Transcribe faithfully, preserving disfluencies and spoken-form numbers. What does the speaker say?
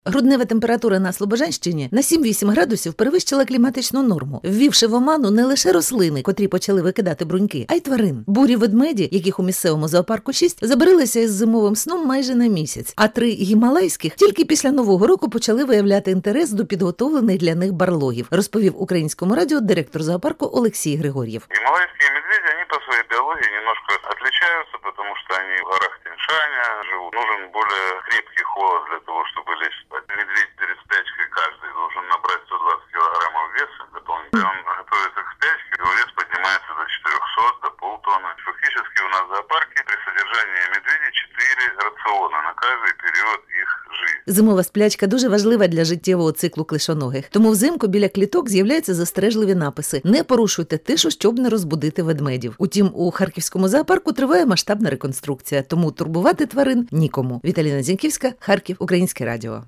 Груднева температура на Слобожанщині на сім-вісім градусів перевищила кліматичну норму, ввівши в оману не лише рослини, котрі почали викидати бруньки, а й тварин. Бурі ведмеді, яких у місцевому зоопарку шість, забарилися із зимовим сном майже на місяць, а три гімалайських тільки після Нового року почали виявляти інтерес до підготовлених для них барлогів, розповів Українському радіо директор зоопарку Олексій Григор'єв. Гималайские медведи, они по своей биологии немножко отличаются, потому что они в горах Тянь-Шаня живут. Нужен более крепкий холод для того, чтобы лечь спать. Медведь перед спячкой каждый должен набрать сто двадцать килограммов веса дополнительно. Он готовится к спячке, его вес поднимается до четырехсот, до полтонны. Фактически у нас в зоопарке при содержании медведей четыре рациона на каждый период их жизни. Зимова сплячка дуже важлива для життєвого циклу клишоногих. Тому взимку біля кліток з'являються застережливі написи: «Не порушуйте тишу, щоб не розбудити ведмедів». Утім, у Харківському зоопарку триває масштабна реконструкція, тому турбувати тварин нікому. Віталіна Зіньківська, Харків, Українське радіо.